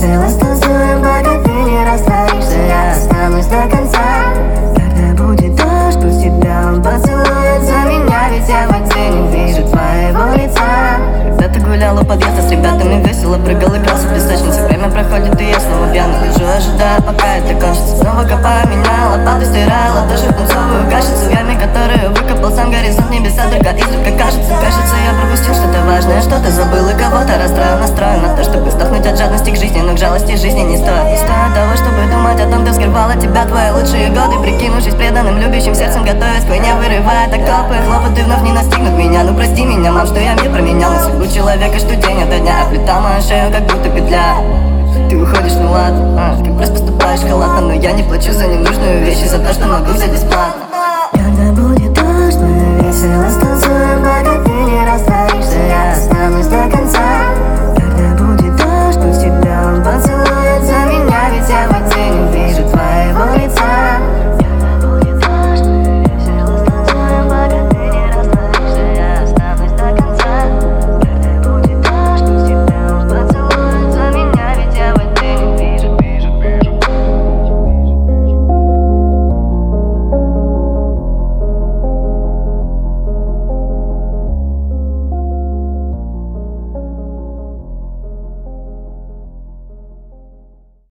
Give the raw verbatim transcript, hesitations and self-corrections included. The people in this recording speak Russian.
весело станцуем, пока ты не растворишься. Я останусь до конца. Когда будет дождь, пусть тебя он поцелует за меня, ведь я в воде не вижу твоего лица. Когда ты гуляла у подъезда с ребятами, весело прыгал, игрался в песочнице. Время проходит, и я снова пьяный лежу, ожидая, пока это кончится. Снова копаю меня, лопатой стирала даже пунцовую кашицу. Яме, которую выкопал сам горизонт, небеса только изредка кажется. Кажется, я пропустил что-то важное, что-то забыл и кого-то расстроил. Настроен на то, чтобы сдохнуть от жадности к жизни, но к жалости жизни не стоит. Не стоит того, чтобы думать о том, кто скрывал от тебя твои лучшие годы, прикинувшись преданным, любящим сердцем, готовясь к войне, вырывая окопы. Хлопоты вновь не настигнут меня. Ну прости меня, мам, что я мир променял на судьбу человека, что день ото дня оплетал мою шею, как будто петля. Ты уходишь, ну ладно, а, ты просто поступаешь халатно, но я не плачу за ненужную вещь, и за то, что могу взять бесплатно. Когда будет дождь, мы весело станцуем.